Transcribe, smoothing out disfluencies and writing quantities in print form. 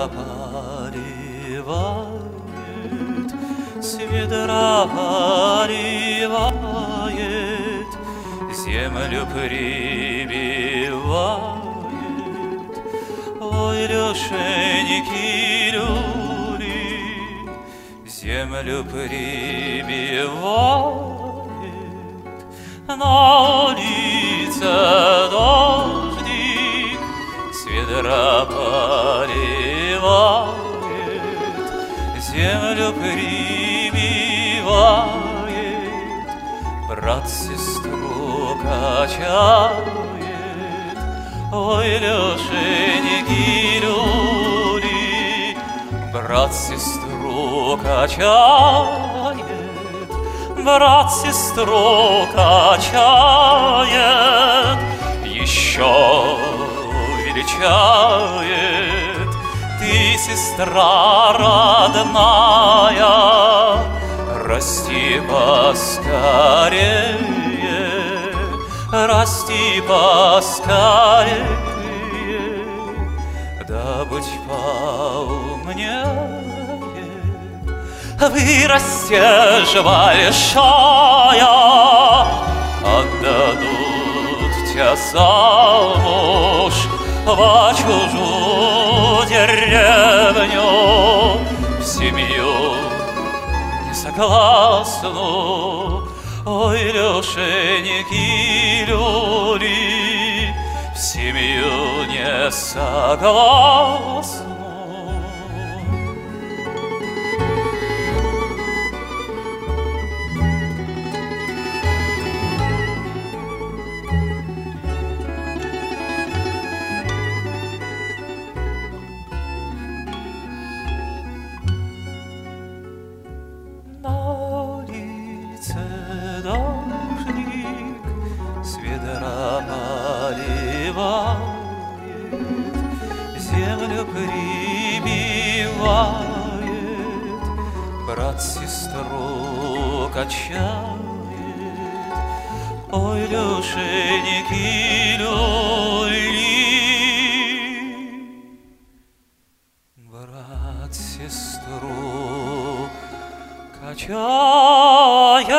поливает, с ведра поливает, землю прибивает. Ой, Лешеньки, люли, землю прибивает. На улице дождик с ведра поливает, землю прибивает, брат сестру качает. Ой, Лешеньки, люли, брат сестру качает, брат сестру качает, еще величает. Ты, сестра родная, расти поскорее, расти поскорее, да быть поумнее. Вырастешь большая, отдадут тебя замуж во чужую деревню, в семью несогласну. Ой, Лешеньки, люли, в семью несогласну. Дождик с ведра поливает, землю прибивает, брат сестру качает. Ой, Лешеньки, люли, брат сестру качает.